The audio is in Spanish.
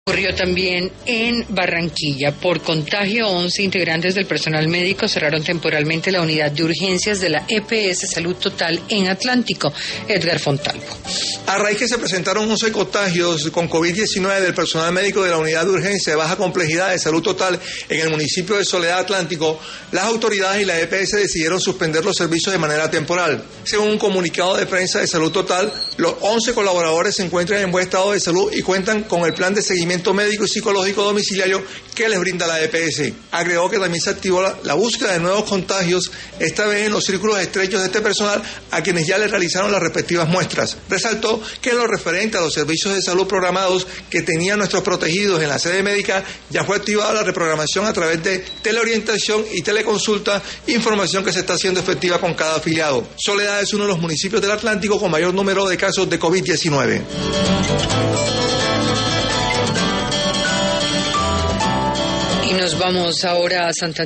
Ocurrió también en Barranquilla. Por contagio, 11 integrantes del personal médico cerraron temporalmente la unidad de urgencias de la EPS Salud Total en Atlántico. Edgar Fontalvo. A raíz que se presentaron 11 contagios con COVID-19 del personal médico de la unidad de urgencia de baja complejidad de Salud Total en el municipio de Soledad Atlántico, las autoridades y la EPS decidieron suspender los servicios de manera temporal. Según un comunicado de prensa de Salud Total, los 11 colaboradores se encuentran en buen estado de salud y cuentan con el plan de seguimiento médico y psicológico domiciliario que les brinda la EPS. Agregó que también se activó la búsqueda de nuevos contagios, esta vez en los círculos estrechos de este personal, a quienes ya les realizaron las respectivas muestras. Resaltó que en lo referente a los servicios de salud programados que tenían nuestros protegidos en la sede médica, ya fue activada la reprogramación a través de teleorientación y teleconsulta, información que se está haciendo efectiva con cada afiliado. Soledad es uno de los municipios del Atlántico con mayor número de casos de COVID-19. Y nos vamos ahora a Santa